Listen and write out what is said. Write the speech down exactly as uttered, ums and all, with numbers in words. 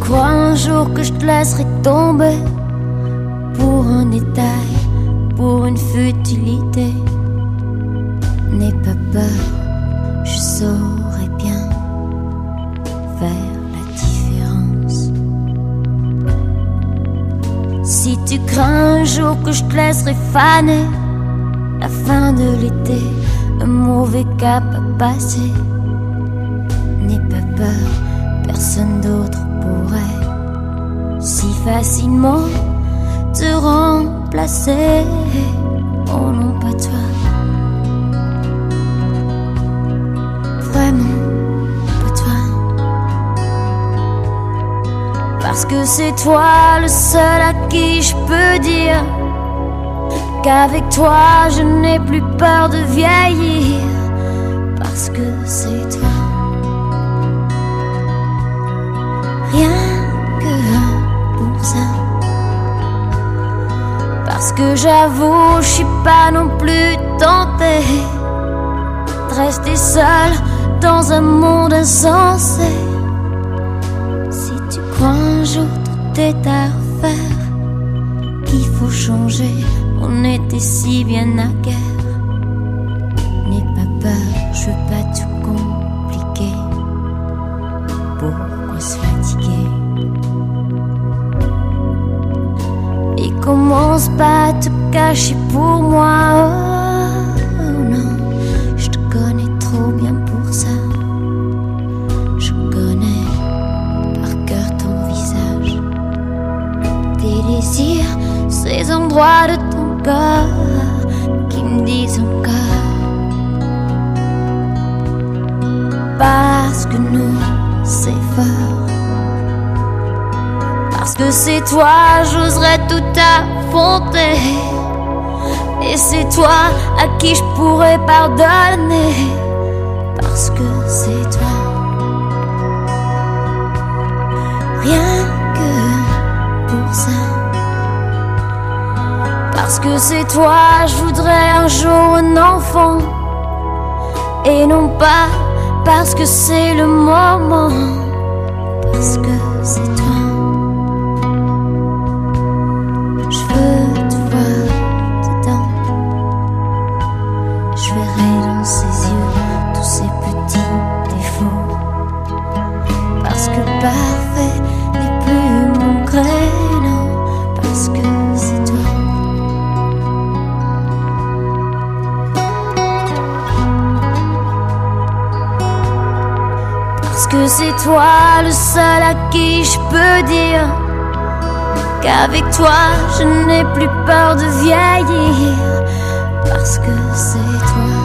crois un jour que je te laisserai tomber pour un détail, pour une futilité, n'aie pas peur, je saurai bien faire la différence. Si tu crains un jour que je te laisserai faner, la fin de l'été, un mauvais cap à passer, n'aie pas peur, personne d'autre pourrait si facilement te remplacer. Oh non, pas toi, vraiment pas toi, parce que c'est toi le seul à qui je peux dire qu'avec toi je n'ai plus peur de vieillir, parce que c'est toi. Rien que pour ça, parce que j'avoue, je suis pas non plus tentée de rester seule dans un monde insensé. Si tu crois un jour tout est à refaire, qu'il faut changer, on était si bien naguère. N'aie pas peur, je veux pas tout compliquer. Pourquoi se fatiguer? Et commence pas à te cacher pour moi. Oh, oh non, je te connais trop bien pour ça. Je connais par cœur ton visage, tes désirs, ces endroits de ton corps qui me disent encore, parce que nous c'est fort, parce que c'est toi, j'oserais tout affronter, et c'est toi à qui je pourrais pardonner, parce que c'est toi. Rien que pour ça, parce que c'est toi, je voudrais un jour un enfant, et non pas parce que c'est le moment, parce que c'est toi. Je veux te voir dedans, je verrai dans ses yeux tous ces petits défauts, parce que parfait n'est plus mon créneau, parce que c'est toi. Parce que c'est toi le seul à qui je peux dire qu'avec toi je n'ai plus peur de vieillir, parce que c'est toi.